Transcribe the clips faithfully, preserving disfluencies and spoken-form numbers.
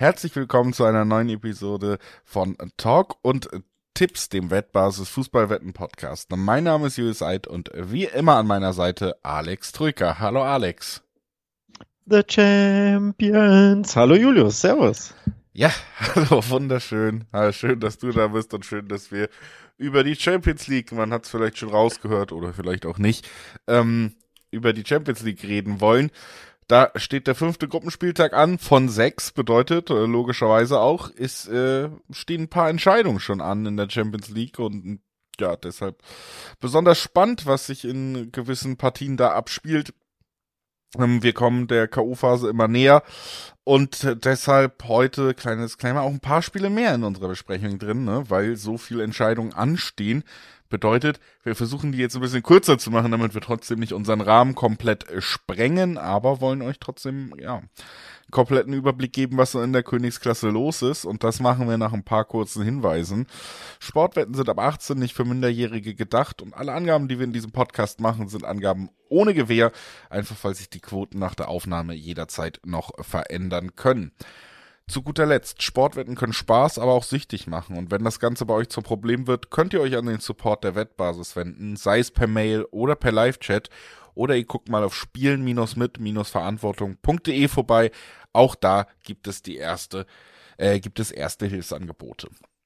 Herzlich willkommen zu einer neuen Episode von Talk und Tipps, dem Wettbasis Fußballwetten Podcast. Mein Name ist Julius Eid und wie immer an meiner Seite Alex Troika. Hallo Alex. The Champions. Hallo Julius, servus. Ja, hallo, wunderschön. Ja, schön, dass du da bist und schön, dass wir über die Champions League, man hat es vielleicht schon rausgehört oder vielleicht auch nicht, ähm, über die Champions League reden wollen. Da steht der fünfte Gruppenspieltag an von sechs, bedeutet äh, logischerweise auch, ist, äh, stehen ein paar Entscheidungen schon an in der Champions League und ja, deshalb besonders spannend, was sich in gewissen Partien da abspielt. Ähm, wir kommen der K O-Phase immer näher und äh, deshalb heute, kleines Disclaimer, auch ein paar Spiele mehr in unserer Besprechung drin, ne, weil so viele Entscheidungen anstehen. Bedeutet, wir versuchen die jetzt ein bisschen kürzer zu machen, damit wir trotzdem nicht unseren Rahmen komplett äh, sprengen, aber wollen euch trotzdem, ja, einen kompletten Überblick geben, was so in der Königsklasse los ist, und das machen wir nach ein paar kurzen Hinweisen. Sportwetten sind ab achtzehn, nicht für Minderjährige gedacht, und alle Angaben, die wir in diesem Podcast machen, sind Angaben ohne Gewähr, einfach weil sich die Quoten nach der Aufnahme jederzeit noch verändern können. Zu guter Letzt, Sportwetten können Spaß, aber auch süchtig machen, und wenn das Ganze bei euch zum Problem wird, könnt ihr euch an den Support der Wettbasis wenden, sei es per Mail oder per Live-Chat, oder ihr guckt mal auf spielen mit verantwortung punkt de vorbei, auch da gibt es die erste, äh, gibt es erste Hilfsangebote.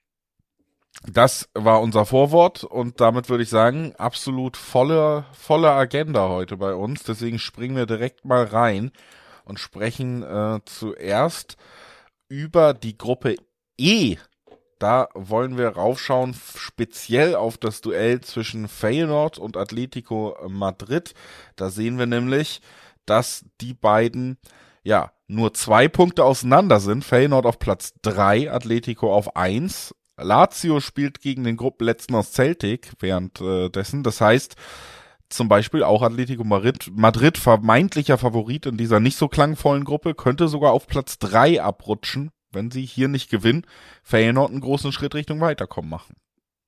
Das war unser Vorwort und damit würde ich sagen, absolut volle, volle Agenda heute bei uns, deswegen springen wir direkt mal rein und sprechen äh, zuerst über die Gruppe E. Da wollen wir raufschauen, speziell auf das Duell zwischen Feyenoord und Atletico Madrid. Da sehen wir nämlich, dass die beiden ja nur zwei Punkte auseinander sind. Feyenoord auf Platz drei, Atletico auf eins. Lazio spielt gegen den Gruppenletzten aus Celtic währenddessen. Das heißt, zum Beispiel auch Atletico Madrid, Madrid, vermeintlicher Favorit in dieser nicht so klangvollen Gruppe, könnte sogar auf Platz drei abrutschen, wenn sie hier nicht gewinnen. Feyenoord einen großen Schritt Richtung Weiterkommen machen.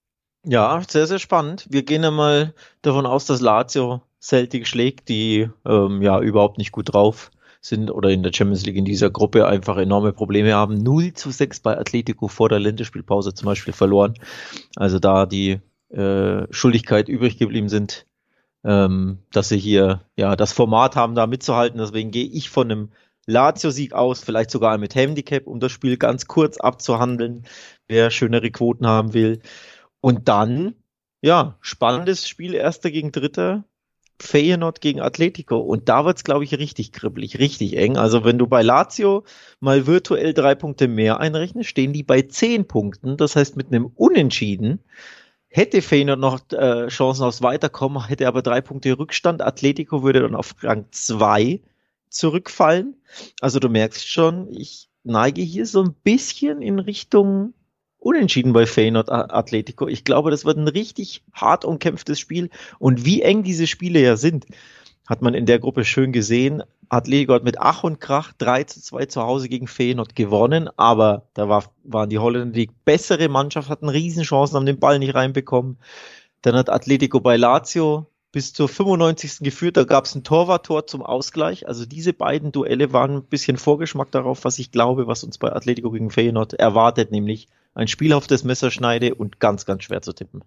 Ja, sehr, sehr spannend. Wir gehen einmal davon aus, dass Lazio Celtic schlägt, die ähm, ja überhaupt nicht gut drauf sind oder in der Champions League in dieser Gruppe einfach enorme Probleme haben. null zu sechs bei Atletico vor der Länderspielpause zum Beispiel verloren. Also da die äh, Schuldigkeit übrig geblieben sind, ähm, dass sie hier ja das Format haben, da mitzuhalten. Deswegen gehe ich von einem Lazio-Sieg aus, vielleicht sogar mit Handicap, um das Spiel ganz kurz abzuhandeln, wer schönere Quoten haben will. Und dann, ja, spannendes Spiel, Erster gegen Dritter, Feyenoord gegen Atletico. Und da wird's, glaube ich, richtig kribbelig, richtig eng. Also wenn du bei Lazio mal virtuell drei Punkte mehr einrechnest, stehen die bei zehn Punkten. Das heißt, mit einem Unentschieden hätte Feyenoord noch äh, Chancen aufs Weiterkommen, hätte aber drei Punkte Rückstand. Atletico würde dann auf Rang zwei zurückfallen. Also du merkst schon, ich neige hier so ein bisschen in Richtung Unentschieden bei Feyenoord Atletico. Ich glaube, das wird ein richtig hart umkämpftes Spiel. Und wie eng diese Spiele ja sind, hat man in der Gruppe schön gesehen. Atletico hat mit Ach und Krach drei zu zwei zu Hause gegen Feyenoord gewonnen, aber da war, waren die Holländer die bessere Mannschaft, hatten Riesenchancen, haben den Ball nicht reinbekommen. Dann hat Atletico bei Lazio bis zur fünfundneunzigsten geführt, da gab es ein Torwarttor zum Ausgleich. Also diese beiden Duelle waren ein bisschen Vorgeschmack darauf, was ich glaube, was uns bei Atletico gegen Feyenoord erwartet, nämlich ein spielhaftes Messerschneide und ganz, ganz schwer zu tippen.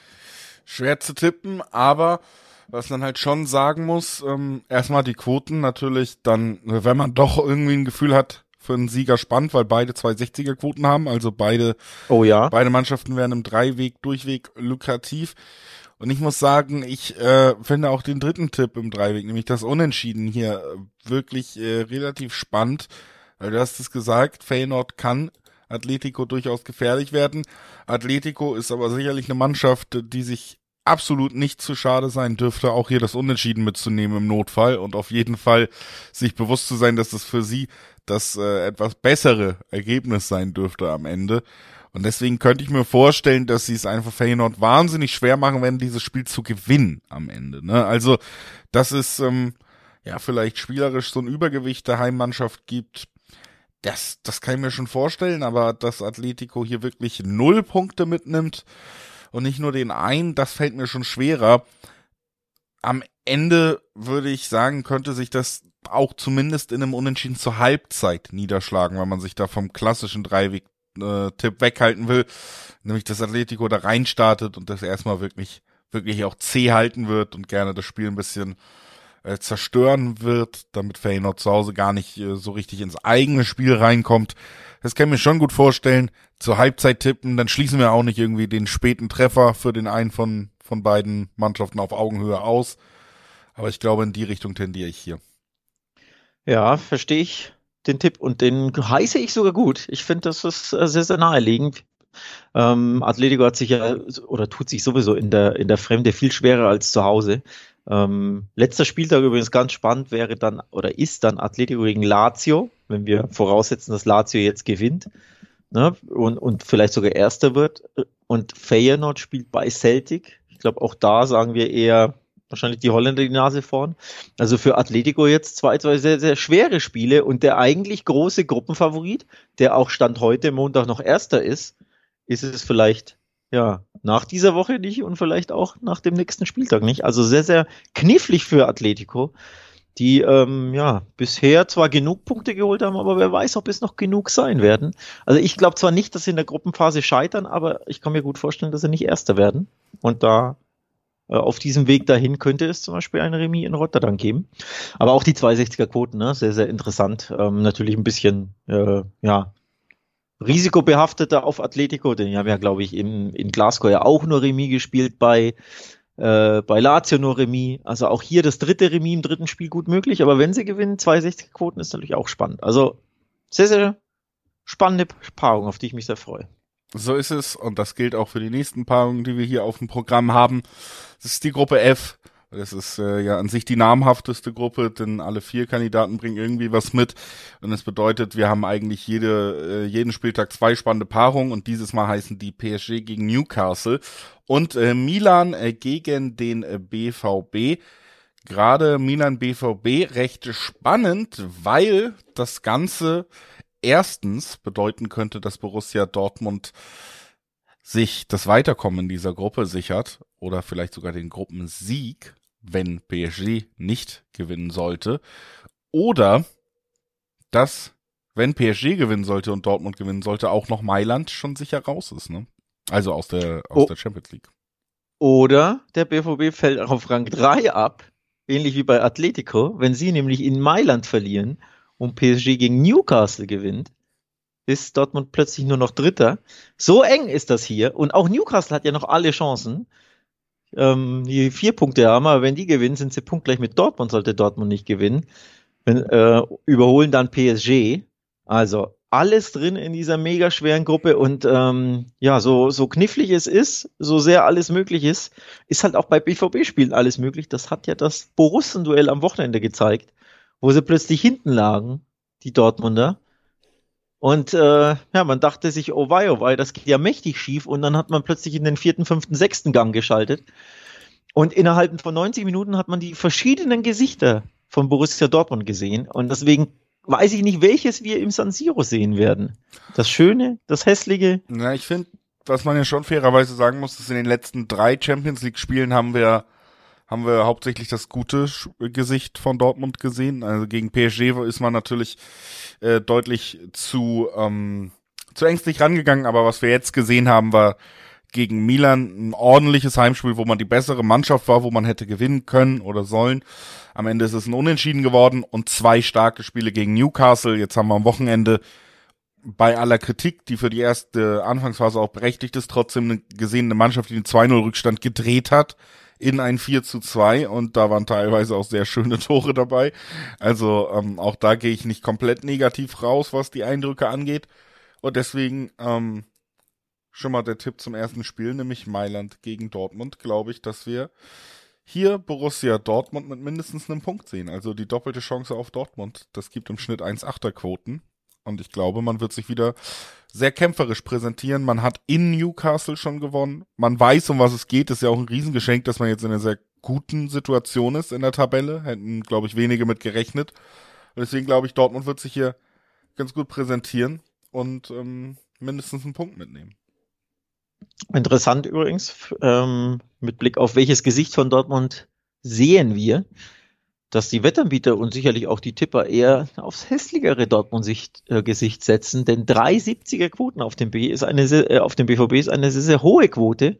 Schwer zu tippen, aber was man halt schon sagen muss, ähm, erstmal die Quoten natürlich dann, wenn man doch irgendwie ein Gefühl hat, für einen Sieger spannend, weil beide zwei sechziger-Quoten haben, also beide, oh ja. beide Mannschaften wären im Dreiweg, Durchweg lukrativ. Und ich muss sagen, ich äh, finde auch den dritten Tipp im Dreiweg, nämlich das Unentschieden hier, wirklich äh, relativ spannend, weil du hast es gesagt, Feyenoord kann Atletico durchaus gefährlich werden. Atletico ist aber sicherlich eine Mannschaft, die sich absolut nicht zu schade sein dürfte, auch hier das Unentschieden mitzunehmen im Notfall und auf jeden Fall sich bewusst zu sein, dass das für sie das äh, etwas bessere Ergebnis sein dürfte am Ende. Und deswegen könnte ich mir vorstellen, dass sie es einfach Feyenoord wahnsinnig schwer machen werden, dieses Spiel zu gewinnen am Ende. Ne? Also, dass es ähm, ja vielleicht spielerisch so ein Übergewicht der Heimmannschaft gibt, das, das kann ich mir schon vorstellen, aber dass Atletico hier wirklich null Punkte mitnimmt und nicht nur den einen, das fällt mir schon schwerer. Am Ende würde ich sagen, könnte sich das auch zumindest in einem Unentschieden zur Halbzeit niederschlagen, weil man sich da vom klassischen Dreiweg-Tipp weghalten will, nämlich dass Atletico da reinstartet und das erstmal wirklich, wirklich auch zäh halten wird und gerne das Spiel ein bisschen äh, zerstören wird, damit Feyenoord zu Hause gar nicht äh, so richtig ins eigene Spiel reinkommt. Das kann ich mir schon gut vorstellen. Zur Halbzeit tippen, dann schließen wir auch nicht irgendwie den späten Treffer für den einen von, von beiden Mannschaften auf Augenhöhe aus. Aber ich glaube, in die Richtung tendiere ich hier. Ja, verstehe ich den Tipp und den heiße ich sogar gut. Ich finde, das ist äh, sehr, sehr naheliegend. Ähm, Atletico hat sich ja oder tut sich sowieso in der, in der Fremde viel schwerer als zu Hause. Ähm, letzter Spieltag übrigens ganz spannend wäre dann oder ist dann Atletico gegen Lazio, wenn wir voraussetzen, dass Lazio jetzt gewinnt, ne, und, und vielleicht sogar Erster wird. Und Feyenoord spielt bei Celtic. Ich glaube, auch da sagen wir eher wahrscheinlich die Holländer die Nase vorn. Also für Atletico jetzt zwei, zwei sehr, sehr schwere Spiele und der eigentlich große Gruppenfavorit, der auch Stand heute Montag noch Erster ist, ist es vielleicht ja nach dieser Woche nicht und vielleicht auch nach dem nächsten Spieltag nicht. Also sehr, sehr knifflig für Atletico, die ähm, ja bisher zwar genug Punkte geholt haben, aber wer weiß, ob es noch genug sein werden. Also ich glaube zwar nicht, dass sie in der Gruppenphase scheitern, aber ich kann mir gut vorstellen, dass sie nicht Erster werden. Und da äh, auf diesem Weg dahin könnte es zum Beispiel ein Remis in Rotterdam geben. Aber auch die zweihundertsechziger Quoten, ne? Sehr, sehr interessant. Ähm, natürlich ein bisschen äh, ja risikobehafteter auf Atletico, denn die haben ja, glaube ich, in, in Glasgow ja auch nur Remis gespielt, bei, äh, bei Lazio nur Remis. Also auch hier das dritte Remis im dritten Spiel gut möglich, aber wenn sie gewinnen, zweihundertsechzig Quoten ist natürlich auch spannend. Also sehr, sehr spannende Paarung, auf die ich mich sehr freue. So ist es und das gilt auch für die nächsten Paarungen, die wir hier auf dem Programm haben. Das ist die Gruppe F. Das ist äh, ja an sich die namhafteste Gruppe, denn alle vier Kandidaten bringen irgendwie was mit. Und das bedeutet, wir haben eigentlich jede, äh, jeden Spieltag zwei spannende Paarungen und dieses Mal heißen die P S G gegen Newcastle und äh, Milan äh, gegen den äh, B V B. Gerade Milan B V B recht spannend, weil das Ganze erstens bedeuten könnte, dass Borussia Dortmund sich das Weiterkommen in dieser Gruppe sichert oder vielleicht sogar den Gruppensieg, wenn P S G nicht gewinnen sollte. Oder dass, wenn P S G gewinnen sollte und Dortmund gewinnen sollte, auch noch Mailand schon sicher raus ist, ne? Also aus der, aus oh. der Champions League. Oder der B V B fällt auf Rang drei ab, ähnlich wie bei Atletico, wenn sie nämlich in Mailand verlieren und P S G gegen Newcastle gewinnt, ist Dortmund plötzlich nur noch Dritter. So eng ist das hier. Und auch Newcastle hat ja noch alle Chancen, ähm, die vier Punkte haben, aber wenn die gewinnen, sind sie punktgleich mit Dortmund, sollte Dortmund nicht gewinnen. Wenn, äh, überholen dann P S G. Also alles drin in dieser mega schweren Gruppe und ähm, ja, so, so knifflig es ist, so sehr alles möglich ist, ist halt auch bei B V B-Spielen alles möglich. Das hat ja das Borussen-Duell am Wochenende gezeigt, wo sie plötzlich hinten lagen, die Dortmunder. Und äh, ja, man dachte sich, oh wei, oh wei, das geht ja mächtig schief. Und dann hat man plötzlich in den vierten, fünften, sechsten Gang geschaltet. Und innerhalb von neunzig Minuten hat man die verschiedenen Gesichter von Borussia Dortmund gesehen. Und deswegen weiß ich nicht, welches wir im San Siro sehen werden. Das Schöne, das Hässliche. Na, ich finde, was man ja schon fairerweise sagen muss, ist, in den letzten drei Champions League Spielen haben wir haben wir hauptsächlich das gute Gesicht von Dortmund gesehen. Also gegen P S G ist man natürlich äh, deutlich zu ähm, zu ängstlich rangegangen, aber was wir jetzt gesehen haben, war gegen Milan ein ordentliches Heimspiel, wo man die bessere Mannschaft war, wo man hätte gewinnen können oder sollen. Am Ende ist es ein Unentschieden geworden und zwei starke Spiele gegen Newcastle. Jetzt haben wir am Wochenende bei aller Kritik, die für die erste Anfangsphase auch berechtigt ist, trotzdem eine gesehene Mannschaft, die einen zwei null Rückstand gedreht hat in ein vier zu zwei und da waren teilweise auch sehr schöne Tore dabei. Also ähm, auch da gehe ich nicht komplett negativ raus, was die Eindrücke angeht. Und deswegen ähm, schon mal der Tipp zum ersten Spiel, nämlich Mailand gegen Dortmund, glaube ich, dass wir hier Borussia Dortmund mit mindestens einem Punkt sehen. Also die doppelte Chance auf Dortmund. Das gibt im Schnitt eins Komma acht Quoten. Und ich glaube, man wird sich wieder sehr kämpferisch präsentieren. Man hat in Newcastle schon gewonnen. Man weiß, um was es geht. Das ist ja auch ein Riesengeschenk, dass man jetzt in einer sehr guten Situation ist in der Tabelle. Hätten, glaube ich, wenige mit gerechnet. Und deswegen glaube ich, Dortmund wird sich hier ganz gut präsentieren und ähm, mindestens einen Punkt mitnehmen. Interessant übrigens, ähm, mit Blick auf welches Gesicht von Dortmund sehen wir. dass die Wettanbieter und sicherlich auch die Tipper eher aufs hässlichere Dortmund-Gesicht äh, setzen, denn drei siebziger Quoten auf dem B ist eine sehr, äh, auf dem B V B ist eine sehr, sehr hohe Quote.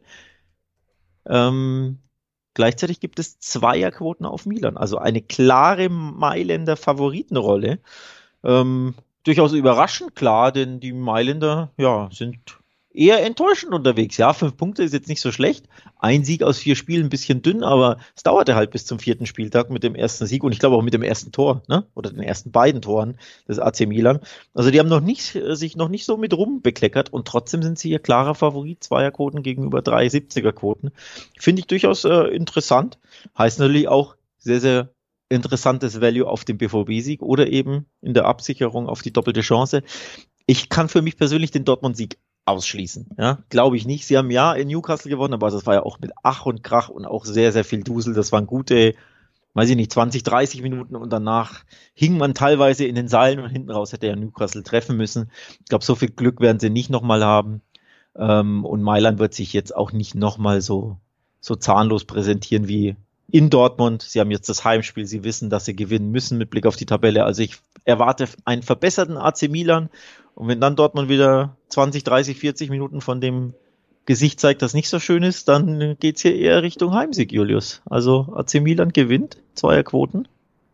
Ähm, gleichzeitig gibt es Zweierquoten auf Milan, also eine klare Mailänder Favoritenrolle. Ähm, durchaus überraschend klar, denn die Mailänder, ja, sind eher enttäuschend unterwegs. Ja, fünf Punkte ist jetzt nicht so schlecht. Ein Sieg aus vier Spielen, ein bisschen dünn, aber es dauerte halt bis zum vierten Spieltag mit dem ersten Sieg und ich glaube auch mit dem ersten Tor, ne? Oder den ersten beiden Toren des A C Milan. Also die haben noch nicht, sich noch nicht so mit rumbekleckert und trotzdem sind sie ihr klarer Favorit, Zweierquoten gegenüber drei siebziger Quoten. Finde ich durchaus äh, interessant. Heißt natürlich auch sehr, sehr interessantes Value auf den B V B-Sieg oder eben in der Absicherung auf die doppelte Chance. Ich kann für mich persönlich den Dortmund-Sieg ausschließen. Ja, glaube ich nicht. Sie haben ja in Newcastle gewonnen, aber das war ja auch mit Ach und Krach und auch sehr, sehr viel Dusel. Das waren gute, weiß ich nicht, zwanzig, dreißig Minuten und danach hing man teilweise in den Seilen und hinten raus hätte ja Newcastle treffen müssen. Ich glaube, so viel Glück werden sie nicht nochmal haben. Ähm, und Mailand wird sich jetzt auch nicht nochmal so, so zahnlos präsentieren wie in Dortmund. Sie haben jetzt das Heimspiel. Sie wissen, dass sie gewinnen müssen mit Blick auf die Tabelle. Also ich erwarte einen verbesserten A C Milan. Und wenn dann Dortmund wieder zwanzig, dreißig, vierzig Minuten von dem Gesicht zeigt, das nicht so schön ist, dann geht's hier eher Richtung Heimsieg, Julius. Also A C Milan gewinnt, Zweierquoten.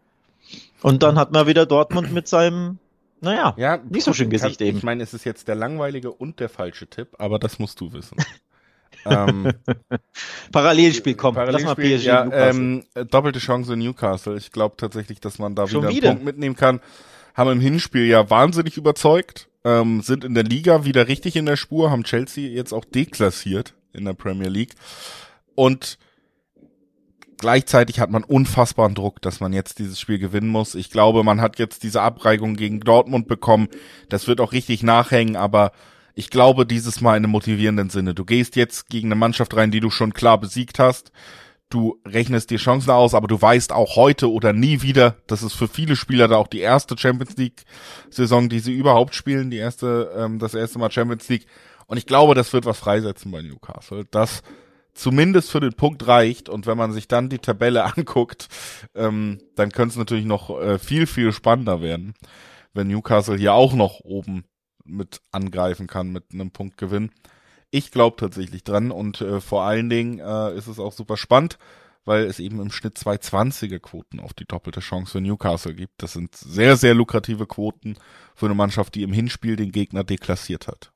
Und dann hat man wieder Dortmund mit seinem, naja, ja, nicht so schön Gesicht kann, eben. Ich meine, es ist jetzt der langweilige und der falsche Tipp, aber das musst du wissen. ähm, Parallelspiel, komm, Parallelspiel, lass mal P S G ja, Newcastle. Ähm, doppelte Chance in Newcastle. Ich glaube tatsächlich, dass man da Schon wieder einen wieder? Punkt mitnehmen kann. Haben im Hinspiel ja wahnsinnig überzeugt, ähm, sind in der Liga wieder richtig in der Spur, haben Chelsea jetzt auch deklassiert in der Premier League und gleichzeitig hat man unfassbaren Druck, dass man jetzt dieses Spiel gewinnen muss. Ich glaube, man hat jetzt diese Abreibung gegen Dortmund bekommen, das wird auch richtig nachhängen, aber ich glaube dieses Mal in einem motivierenden Sinne. Du gehst jetzt gegen eine Mannschaft rein, die du schon klar besiegt hast. Du rechnest dir Chancen aus, aber du weißt auch heute oder nie wieder, das ist für viele Spieler da auch die erste Champions League Saison, die sie überhaupt spielen, die erste, ähm, das erste Mal Champions League. Und ich glaube, das wird was freisetzen bei Newcastle, das zumindest für den Punkt reicht. Und wenn man sich dann die Tabelle anguckt, ähm, dann könnte es natürlich noch äh, viel, viel spannender werden, wenn Newcastle hier auch noch oben mit angreifen kann mit einem Punktgewinn. Ich glaube tatsächlich dran und äh, vor allen Dingen äh, ist es auch super spannend, weil es eben im Schnitt zwei zwanziger Quoten auf die doppelte Chance für Newcastle gibt. Das sind sehr, sehr lukrative Quoten für eine Mannschaft, die im Hinspiel den Gegner deklassiert hat.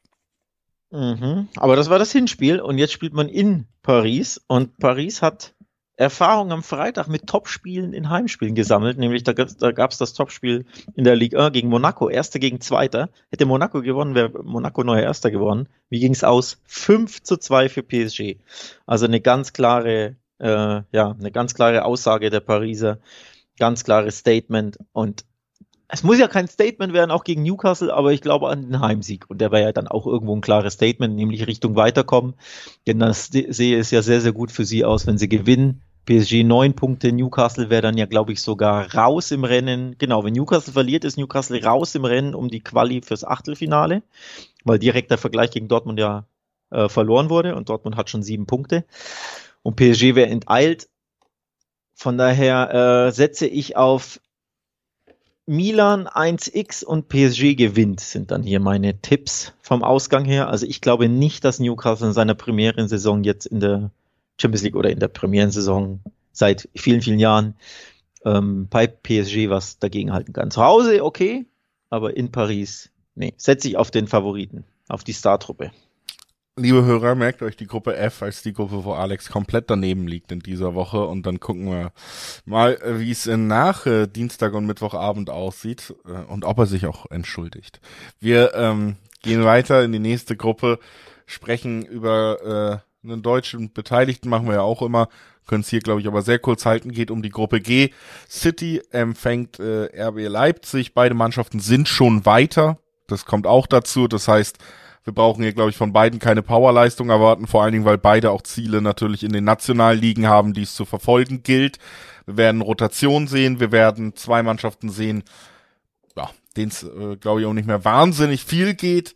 Mhm. Aber das war das Hinspiel und jetzt spielt man in Paris und Paris hat Erfahrung am Freitag mit Topspielen in Heimspielen gesammelt, nämlich da, da gab es das Topspiel in der Ligue eins gegen Monaco, Erster gegen Zweiter. Hätte Monaco gewonnen, wäre Monaco neuer Erster geworden. Wie ging es aus? fünf zu zwei für P S G. Also eine ganz klare, äh, ja, eine ganz klare Aussage der Pariser, ganz klares Statement und es muss ja kein Statement werden, auch gegen Newcastle, aber ich glaube an den Heimsieg. Und der wäre ja dann auch irgendwo ein klares Statement, nämlich Richtung Weiterkommen. Denn das sehe es ja sehr, sehr gut für sie aus, wenn sie gewinnen. P S G neun Punkte, Newcastle wäre dann ja, glaube ich, sogar raus im Rennen. Genau, wenn Newcastle verliert, ist Newcastle raus im Rennen um die Quali fürs Achtelfinale, weil direkt der Vergleich gegen Dortmund ja äh, verloren wurde und Dortmund hat schon sieben Punkte. Und P S G wäre enteilt. Von daher äh, setze ich auf Milan eins x und P S G gewinnt, sind dann hier meine Tipps vom Ausgang her. Also ich glaube nicht, dass Newcastle in seiner Premierensaison jetzt in der Champions League oder in der Premierensaison seit vielen, vielen Jahren ähm, bei P S G was dagegen halten kann. Zu Hause okay, aber in Paris, nee, setze ich auf den Favoriten, auf die Startruppe. Liebe Hörer, merkt euch die Gruppe F als die Gruppe, wo Alex komplett daneben liegt in dieser Woche und dann gucken wir mal, wie es nach äh, Dienstag und Mittwochabend aussieht äh, und ob er sich auch entschuldigt. Wir ähm, gehen weiter in die nächste Gruppe, sprechen über äh, einen deutschen Beteiligten, machen wir ja auch immer, können es hier glaube ich aber sehr kurz halten, geht um die Gruppe G. City empfängt äh, R B Leipzig, beide Mannschaften sind schon weiter, das kommt auch dazu, das heißt, wir brauchen hier, glaube ich, von beiden keine Powerleistung erwarten, vor allen Dingen, weil beide auch Ziele natürlich in den nationalen Ligen haben, die es zu verfolgen gilt. Wir werden Rotation sehen, wir werden zwei Mannschaften sehen, ja, denen es, äh, glaube ich, auch nicht mehr wahnsinnig viel geht.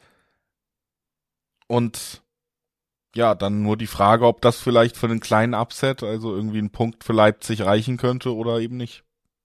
Und ja, dann nur die Frage, ob das vielleicht für einen kleinen Upset, also irgendwie ein Punkt für Leipzig reichen könnte oder eben nicht.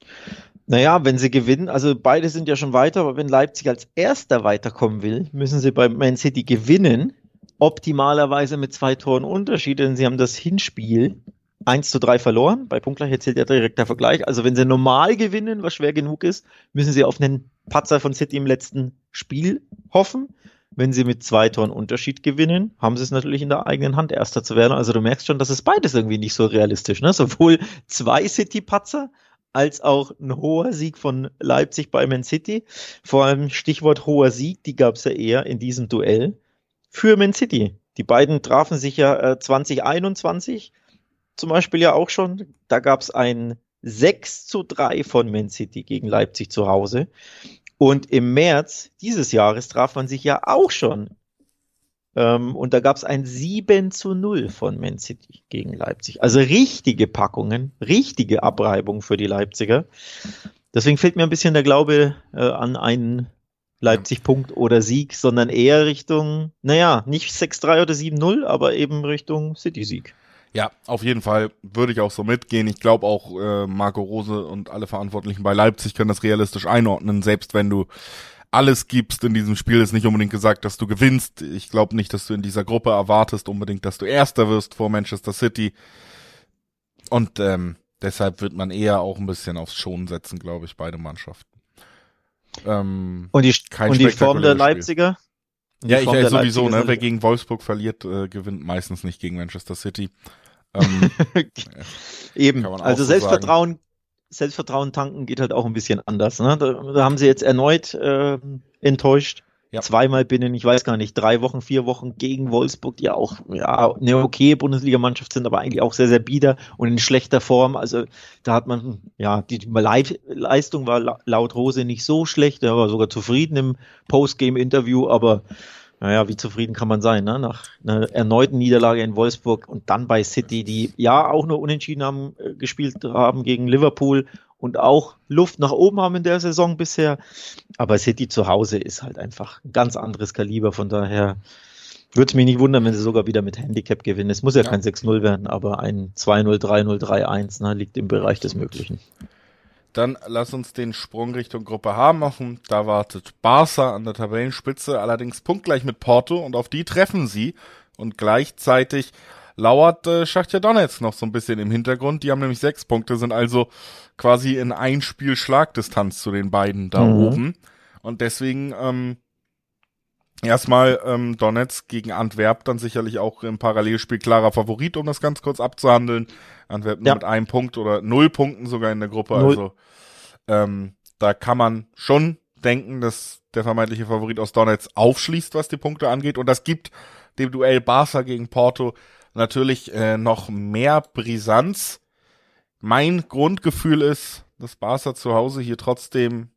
Naja, wenn sie gewinnen, also beide sind ja schon weiter, aber wenn Leipzig als Erster weiterkommen will, müssen sie bei Man City gewinnen, optimalerweise mit zwei Toren Unterschied, denn sie haben das Hinspiel eins zu drei verloren, bei Punktgleich zählt ja direkt der Vergleich, also wenn sie normal gewinnen, was schwer genug ist, müssen sie auf einen Patzer von City im letzten Spiel hoffen. Wenn sie mit zwei Toren Unterschied gewinnen, haben sie es natürlich in der eigenen Hand, Erster zu werden. Also du merkst schon, das ist beides irgendwie nicht so realistisch, ne? Sowohl zwei City-Patzer als auch ein hoher Sieg von Leipzig bei Man City. Vor allem Stichwort hoher Sieg, die gab es ja eher in diesem Duell für Man City. Die beiden trafen sich ja äh, zwanzig einundzwanzig zum Beispiel ja auch schon. Da gab es ein sechs zu drei von Man City gegen Leipzig zu Hause. Und im März dieses Jahres traf man sich ja auch schon. Ähm, und da gab es ein sieben zu null von Man City gegen Leipzig. Also richtige Packungen, richtige Abreibung für die Leipziger. Deswegen fehlt mir ein bisschen der Glaube äh, an einen Leipzig-Punkt oder Sieg, sondern eher Richtung, naja, nicht sechs drei oder sieben null, aber eben Richtung City-Sieg. Ja, auf jeden Fall würde ich auch so mitgehen. Ich glaube auch, äh, Marco Rose und alle Verantwortlichen bei Leipzig können das realistisch einordnen. Selbst wenn du alles gibst in diesem Spiel, ist nicht unbedingt gesagt, dass du gewinnst. Ich glaube nicht, dass du in dieser Gruppe erwartest unbedingt, dass du Erster wirst vor Manchester City. Und ähm, deshalb wird man eher auch ein bisschen aufs Schonen setzen, glaube ich, beide Mannschaften. Ähm, und die, und die Form der Leipziger? Ja, ich äh, sowieso, ne? Wer gegen Wolfsburg verliert, äh, gewinnt meistens nicht gegen Manchester City. Ähm, Eben, also so Selbstvertrauen, sagen. Selbstvertrauen tanken geht halt auch ein bisschen anders. Ne? Da, da haben sie jetzt erneut äh, enttäuscht. Ja. Zweimal binnen, ich weiß gar nicht, drei Wochen, vier Wochen gegen Wolfsburg, die auch ja eine okay Bundesligamannschaft sind, aber eigentlich auch sehr, sehr bieder und in schlechter Form. Also da hat man, ja, die, die Leistung war laut Rose nicht so schlecht, er war sogar zufrieden im Postgame-Interview, aber naja, wie zufrieden kann man sein, ne? Nach einer erneuten Niederlage in Wolfsburg und dann bei City, die ja auch nur unentschieden haben, äh, gespielt haben gegen Liverpool und auch Luft nach oben haben in der Saison bisher. Aber City zu Hause ist halt einfach ein ganz anderes Kaliber. Von daher würde es mich nicht wundern, wenn sie sogar wieder mit Handicap gewinnen. Es muss ja, ja. kein sechs null werden, aber ein zwei null, drei null, drei eins, ne, liegt im Bereich des Möglichen. Dann lass uns den Sprung Richtung Gruppe H machen. Da wartet Barca an der Tabellenspitze, allerdings punktgleich mit Porto und auf die treffen sie. Und gleichzeitig lauert äh, Schachtar Donetsk noch so ein bisschen im Hintergrund. Die haben nämlich sechs Punkte, sind also quasi in ein Spiel Schlagdistanz zu den beiden da mhm. oben. Und deswegen ähm, erstmal ähm, Donetsk gegen Antwerp, dann sicherlich auch im Parallelspiel klarer Favorit, um das ganz kurz abzuhandeln. Antwerp nur ja. mit einem Punkt oder null Punkten sogar in der Gruppe. Null. Also ähm, da kann man schon denken, dass der vermeintliche Favorit aus Donetsk aufschließt, was die Punkte angeht. Und das gibt dem Duell Barca gegen Porto natürlich äh, noch mehr Brisanz. Mein Grundgefühl ist, dass Barca zu Hause hier trotzdem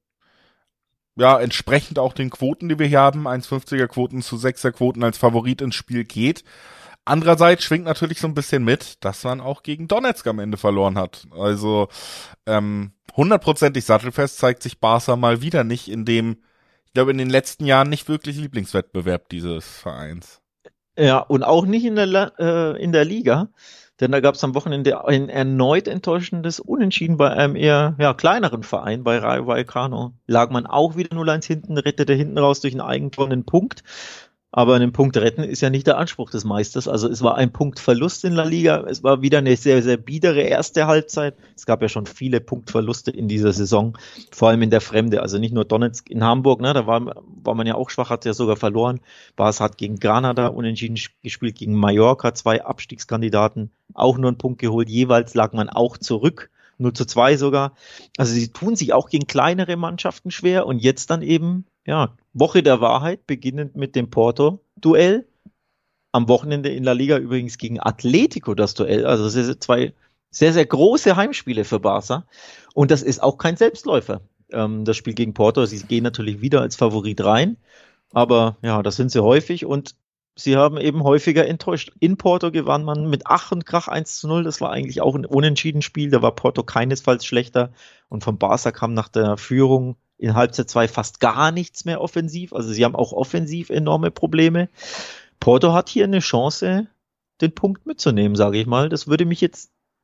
ja entsprechend auch den Quoten, die wir hier haben, eins Komma fünfziger Quoten zu sechser Quoten als Favorit ins Spiel geht. Andererseits schwingt natürlich so ein bisschen mit, dass man auch gegen Donetsk am Ende verloren hat. Also ähm, hundertprozentig sattelfest zeigt sich Barca mal wieder nicht in dem, ich glaube in den letzten Jahren nicht wirklich Lieblingswettbewerb dieses Vereins. Ja, und auch nicht in der, äh, in der Liga, denn da gab es am Wochenende ein erneut enttäuschendes Unentschieden bei einem eher ja, kleineren Verein, bei Rayo Vallecano. Lag man auch wieder null eins hinten, rettete hinten raus durch einen Eigentor einen Punkt. Aber einen Punkt retten ist ja nicht der Anspruch des Meisters. Also es war ein Punktverlust in La Liga. Es war wieder eine sehr, sehr biedere erste Halbzeit. Es gab ja schon viele Punktverluste in dieser Saison, vor allem in der Fremde. Also nicht nur Donetsk in Hamburg, ne, da war, war man ja auch schwach, hat ja sogar verloren. Barca hat gegen Granada unentschieden gespielt, gegen Mallorca, zwei Abstiegskandidaten, auch nur einen Punkt geholt. Jeweils lag man auch zurück, null zu zwei sogar. Also sie tun sich auch gegen kleinere Mannschaften schwer und jetzt dann eben ja, Woche der Wahrheit, beginnend mit dem Porto-Duell. Am Wochenende in La Liga übrigens gegen Atletico das Duell. Also das sind zwei sehr, sehr große Heimspiele für Barca. Und das ist auch kein Selbstläufer. Ähm, das Spiel gegen Porto, sie gehen natürlich wieder als Favorit rein. Aber ja, das sind sie häufig und sie haben eben häufiger enttäuscht. In Porto gewann man mit Ach und Krach eins zu null. Das war eigentlich auch ein unentschieden Spiel. Da war Porto keinesfalls schlechter. Und von Barca kam nach der Führung in Halbzeit zwei fast gar nichts mehr offensiv. Also sie haben auch offensiv enorme Probleme. Porto hat hier eine Chance, den Punkt mitzunehmen, sage ich mal. Das würde mich jetzt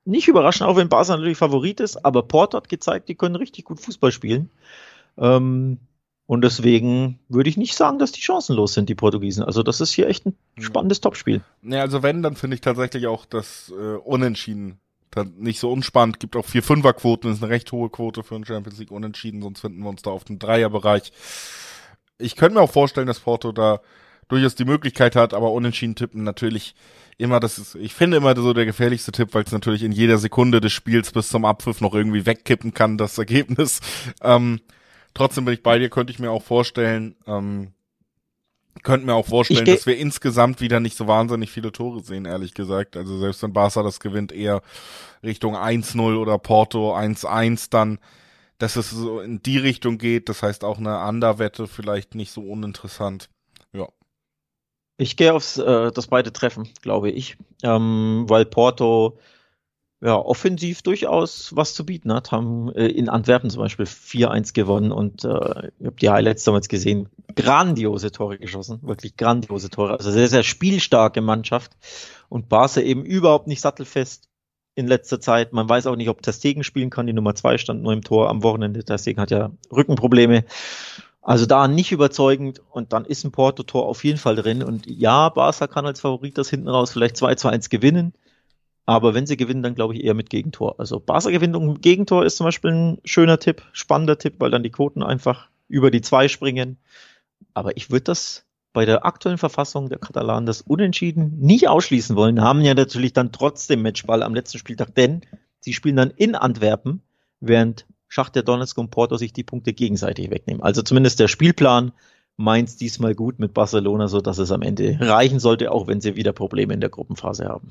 nicht überraschend, auch wenn Barca natürlich Favorit ist, aber Porto hat gezeigt, die können richtig gut Fußball spielen. Ähm, und deswegen würde ich nicht sagen, dass die chancenlos sind, die Portugiesen. Also das ist hier echt ein spannendes Topspiel. Ja, also wenn, dann finde ich tatsächlich auch das äh, Unentschieden nicht so unspannend. Gibt auch vier Fünfer-Quoten, ist eine recht hohe Quote für einen Champions League Unentschieden, sonst finden wir uns da auf dem Dreierbereich. Ich könnte mir auch vorstellen, dass Porto da durchaus die Möglichkeit hat, aber Unentschieden tippen natürlich immer, das ist, ich finde immer so der gefährlichste Tipp, weil es natürlich in jeder Sekunde des Spiels bis zum Abpfiff noch irgendwie wegkippen kann, das Ergebnis. Ähm, trotzdem bin ich bei dir, könnte ich mir auch vorstellen, ähm, könnte mir auch vorstellen, dass wir insgesamt wieder nicht so wahnsinnig viele Tore sehen, ehrlich gesagt. Also selbst wenn Barca das gewinnt, eher Richtung eins null oder Porto eins eins dann, dass es so in die Richtung geht. Das heißt auch eine Underwette vielleicht nicht so uninteressant. Ja. Ich gehe aufs äh, das beide Treffen, glaube ich, ähm, weil Porto ja offensiv durchaus was zu bieten hat. Haben äh, in Antwerpen zum Beispiel vier eins gewonnen und äh, ich habe die Highlights damals gesehen. Grandiose Tore geschossen, wirklich grandiose Tore. Also sehr, sehr spielstarke Mannschaft und Barca eben überhaupt nicht sattelfest in letzter Zeit. Man weiß auch nicht, ob Ter Stegen spielen kann. Die Nummer zwei stand nur im Tor am Wochenende. Ter Stegen hat ja Rückenprobleme. Also da nicht überzeugend und dann ist ein Porto-Tor auf jeden Fall drin. Und ja, Barca kann als Favorit das hinten raus vielleicht zwei zu eins gewinnen. Aber wenn sie gewinnen, dann glaube ich eher mit Gegentor. Also Barca gewinnt und Gegentor ist zum Beispiel ein schöner Tipp, spannender Tipp, weil dann die Quoten einfach über die zwei springen. Aber ich würde das bei der aktuellen Verfassung der Katalanen das Unentschieden nicht ausschließen wollen. Haben ja natürlich dann trotzdem Matchball am letzten Spieltag, denn sie spielen dann in Antwerpen, während Schachtar Donetsk und Porto sich die Punkte gegenseitig wegnehmen. Also zumindest der Spielplan meint's diesmal gut mit Barcelona, so dass es am Ende reichen sollte, auch wenn sie wieder Probleme in der Gruppenphase haben.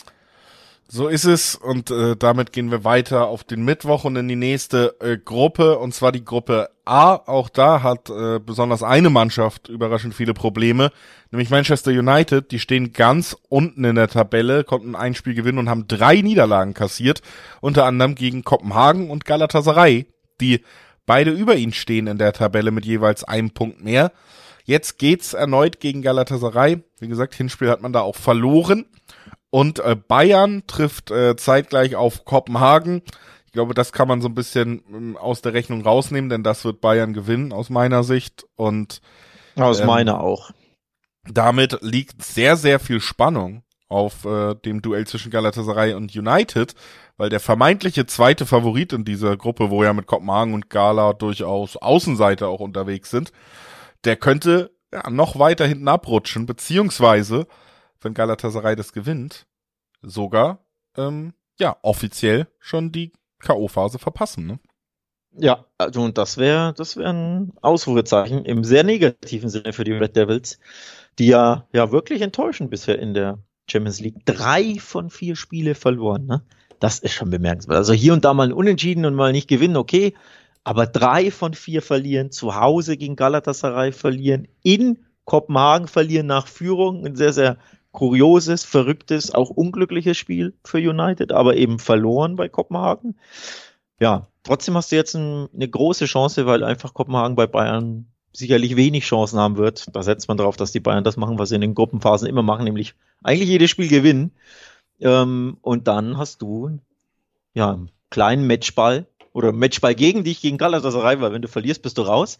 So ist es und äh, damit gehen wir weiter auf den Mittwoch und in die nächste äh, Gruppe und zwar die Gruppe A. Auch da hat äh, besonders eine Mannschaft überraschend viele Probleme, nämlich Manchester United. Die stehen ganz unten in der Tabelle, konnten ein Spiel gewinnen und haben drei Niederlagen kassiert, unter anderem gegen Kopenhagen und Galatasaray, die beide über ihnen stehen in der Tabelle mit jeweils einem Punkt mehr. Jetzt geht's erneut gegen Galatasaray. Wie gesagt, Hinspiel hat man da auch verloren. Und äh, Bayern trifft äh, zeitgleich auf Kopenhagen. Ich glaube, das kann man so ein bisschen ähm, aus der Rechnung rausnehmen, denn das wird Bayern gewinnen aus meiner Sicht. Und aus ähm, meiner auch. Damit liegt sehr, sehr viel Spannung auf äh, dem Duell zwischen Galatasaray und United, weil der vermeintliche zweite Favorit in dieser Gruppe, wo ja mit Kopenhagen und Gala durchaus Außenseiter auch unterwegs sind, der könnte ja noch weiter hinten abrutschen, beziehungsweise wenn Galatasaray das gewinnt, sogar, ähm, ja, offiziell schon die K O-Phase verpassen, ne? Ja, also und das wäre das wäre ein Ausrufezeichen im sehr negativen Sinne für die Red Devils, die ja ja wirklich enttäuschen bisher in der Champions League. Drei von vier Spiele verloren, ne? Das ist schon bemerkenswert. Also hier und da mal ein Unentschieden und mal nicht gewinnen, okay, aber drei von vier verlieren, zu Hause gegen Galatasaray verlieren, in Kopenhagen verlieren nach Führung, ein sehr, sehr kurioses, verrücktes, auch unglückliches Spiel für United, aber eben verloren bei Kopenhagen. Ja, trotzdem hast du jetzt ein, eine große Chance, weil einfach Kopenhagen bei Bayern sicherlich wenig Chancen haben wird. Da setzt man darauf, dass die Bayern das machen, was sie in den Gruppenphasen immer machen, nämlich eigentlich jedes Spiel gewinnen. Ähm, und dann hast du ja einen kleinen Matchball oder Matchball gegen dich, gegen Galatasaray, weil wenn du verlierst, bist du raus.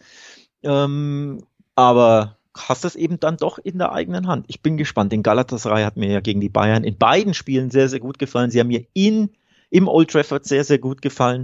Ähm, aber hast es eben dann doch in der eigenen Hand. Ich bin gespannt. Den Galatasaray hat mir ja gegen die Bayern in beiden Spielen sehr, sehr gut gefallen. Sie haben mir in, im Old Trafford sehr, sehr gut gefallen.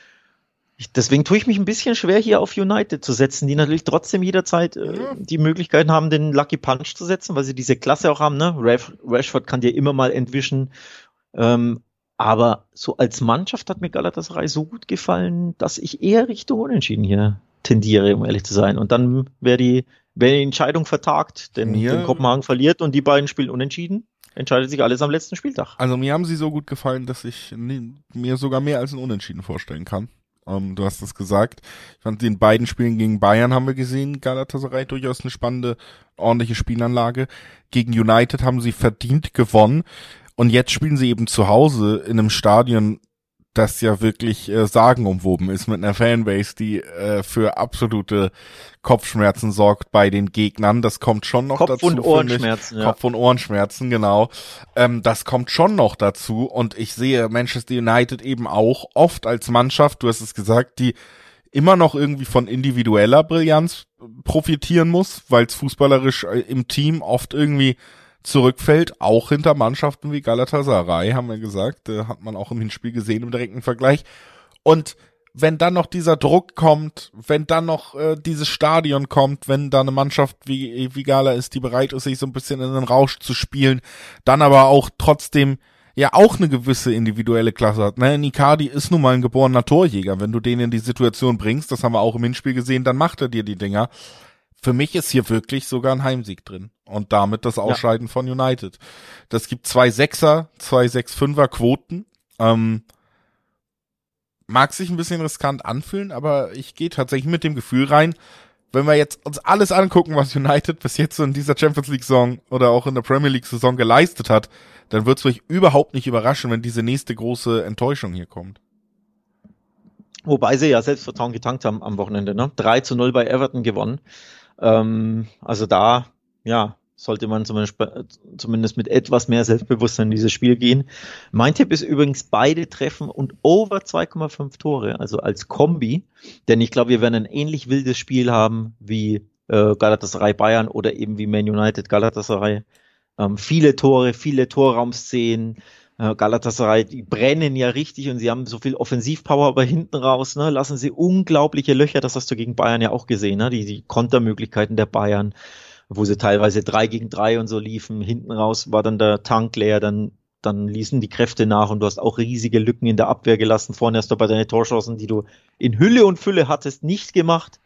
Ich, deswegen tue ich mich ein bisschen schwer, hier auf United zu setzen, die natürlich trotzdem jederzeit äh, die Möglichkeiten haben, den Lucky Punch zu setzen, weil sie diese Klasse auch haben. Ne? Rash, Rashford kann dir immer mal entwischen. Ähm, aber so als Mannschaft hat mir Galatasaray so gut gefallen, dass ich eher Richtung Unentschieden hier tendiere, um ehrlich zu sein. Und dann wäre die Wenn die Entscheidung vertagt, denn mir, wenn Kopenhagen verliert und die beiden spielen unentschieden, entscheidet sich alles am letzten Spieltag. Also mir haben sie so gut gefallen, dass ich ne, mir sogar mehr als ein Unentschieden vorstellen kann. Um, du hast es gesagt. Ich fand, in beiden Spielen gegen Bayern haben wir gesehen, Galatasaray durchaus eine spannende, ordentliche Spielanlage. Gegen United haben sie verdient gewonnen. Und jetzt spielen sie eben zu Hause in einem Stadion, das ja wirklich äh, sagenumwoben ist mit einer Fanbase, die äh, für absolute Kopfschmerzen sorgt bei den Gegnern. Das kommt schon noch Kopf- dazu. und Ohrenschmerzen, ja. ja. Kopf- und Ohrenschmerzen, genau. Ähm, das kommt schon noch dazu. Und ich sehe Manchester United eben auch oft als Mannschaft, du hast es gesagt, die immer noch irgendwie von individueller Brillanz profitieren muss, weil es fußballerisch im Team oft irgendwie zurückfällt, auch hinter Mannschaften wie Galatasaray, haben wir gesagt, äh, hat man auch im Hinspiel gesehen im direkten Vergleich. Und wenn dann noch dieser Druck kommt, wenn dann noch äh, dieses Stadion kommt, wenn da eine Mannschaft wie, wie Gala ist, die bereit ist, sich so ein bisschen in den Rausch zu spielen, dann aber auch trotzdem ja auch eine gewisse individuelle Klasse hat. Ne? Icardi ist nun mal ein geborener Torjäger. Wenn du den in die Situation bringst, das haben wir auch im Hinspiel gesehen, dann macht er dir die Dinger. Für mich ist hier wirklich sogar ein Heimsieg drin. Und damit das Ausscheiden ja. von United. Das gibt zwei Sechser, zwei Sechs-Fünfer Quoten. Ähm, mag sich ein bisschen riskant anfühlen, aber ich gehe tatsächlich mit dem Gefühl rein, wenn wir jetzt uns alles angucken, was United bis jetzt so in dieser Champions League-Saison oder auch in der Premier League-Saison geleistet hat, dann wird es mich überhaupt nicht überraschen, wenn diese nächste große Enttäuschung hier kommt. Wobei sie ja Selbstvertrauen getankt haben am Wochenende, ne? drei zu null bei Everton gewonnen. Ähm, also da, ja, sollte man zumindest, zumindest mit etwas mehr Selbstbewusstsein in dieses Spiel gehen. Mein Tipp ist übrigens beide treffen und over zwei Komma fünf Tore, also als Kombi. Denn ich glaube, wir werden ein ähnlich wildes Spiel haben wie äh, Galatasaray Bayern oder eben wie Man United Galatasaray. Ähm, viele Tore, viele Torraumszenen. Äh, Galatasaray, die brennen ja richtig und sie haben so viel Offensivpower, aber hinten raus, ne, lassen sie unglaubliche Löcher. Das hast du gegen Bayern ja auch gesehen, ne? Die, die Kontermöglichkeiten der Bayern, wo sie teilweise drei gegen drei und so liefen. Hinten raus war dann der Tank leer, dann, dann ließen die Kräfte nach und du hast auch riesige Lücken in der Abwehr gelassen. Vorne hast du bei deinen Torchancen, die du in Hülle und Fülle hattest, nicht gemacht.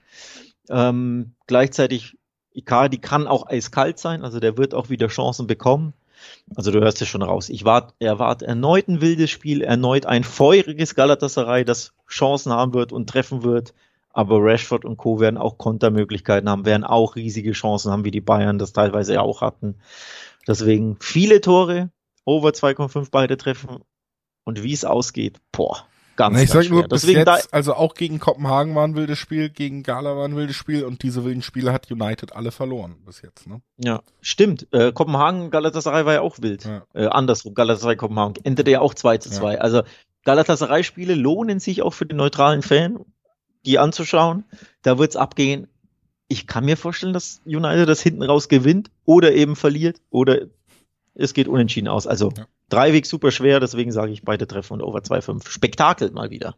Ähm, gleichzeitig, Icardi kann auch eiskalt sein, also der wird auch wieder Chancen bekommen. Also du hörst es schon raus. Ich wart, erwarte erneut ein wildes Spiel, erneut ein feuriges Galatasaray, das Chancen haben wird und treffen wird. Aber Rashford und Co. werden auch Kontermöglichkeiten haben, werden auch riesige Chancen haben, wie die Bayern das teilweise auch hatten. Deswegen viele Tore, over zwei Komma fünf beide treffen. Und wie es ausgeht, boah, ganz, Na, ich ganz sag nur, schwer. bis Deswegen jetzt, da, also auch gegen Kopenhagen war ein wildes Spiel, gegen Gala war ein wildes Spiel und diese wilden Spiele hat United alle verloren bis jetzt, ne? ja, stimmt. Äh, Kopenhagen, Galatasaray war ja auch wild. Ja. Äh, andersrum, Galatasaray, Kopenhagen. Endete ja auch zwei zu zwei. Ja. Also Galatasaray-Spiele lohnen sich auch für den neutralen Fan, die anzuschauen. Da wird's abgehen. Ich kann mir vorstellen, dass United das hinten raus gewinnt oder eben verliert oder es geht unentschieden aus. Also ja. Dreiweg super schwer, deswegen sage ich beide treffen und over zwei Komma fünf. Spektakel mal wieder.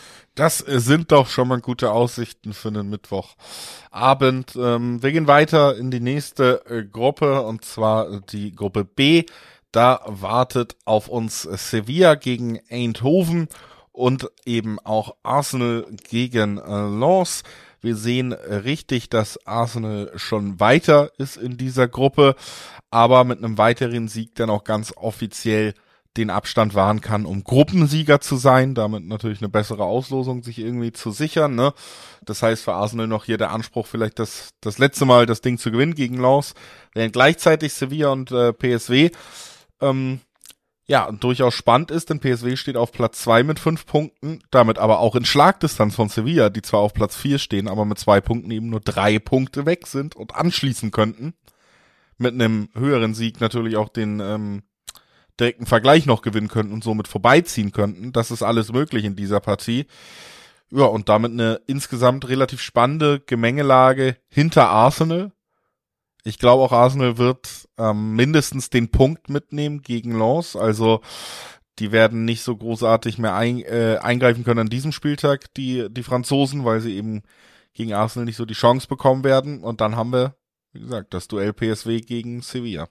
Das sind doch schon mal gute Aussichten für den Mittwochabend. Ähm, wir gehen weiter in die nächste äh, Gruppe und zwar die Gruppe B. Da wartet auf uns Sevilla gegen Eindhoven und eben auch Arsenal gegen äh, Lens. Wir sehen äh, richtig, dass Arsenal schon weiter ist in dieser Gruppe, aber mit einem weiteren Sieg dann auch ganz offiziell den Abstand wahren kann, um Gruppensieger zu sein, damit natürlich eine bessere Auslosung sich irgendwie zu sichern, ne? Das heißt für Arsenal noch hier der Anspruch, vielleicht das das letzte Mal das Ding zu gewinnen gegen Lens, während gleichzeitig Sevilla und äh, P S V ähm, ja, durchaus spannend ist, denn P S V steht auf Platz zwei mit fünf Punkten, damit aber auch in Schlagdistanz von Sevilla, die zwar auf Platz vier stehen, aber mit zwei Punkten eben nur drei Punkte weg sind und anschließen könnten. Mit einem höheren Sieg natürlich auch den ähm, direkten Vergleich noch gewinnen könnten und somit vorbeiziehen könnten. Das ist alles möglich in dieser Partie. Ja, und damit eine insgesamt relativ spannende Gemengelage hinter Arsenal. Ich glaube auch Arsenal wird ähm, mindestens den Punkt mitnehmen gegen Lens. Also die werden nicht so großartig mehr ein, äh, eingreifen können an diesem Spieltag, die die Franzosen, weil sie eben gegen Arsenal nicht so die Chance bekommen werden. Und dann haben wir, wie gesagt, das Duell P S V gegen Sevilla.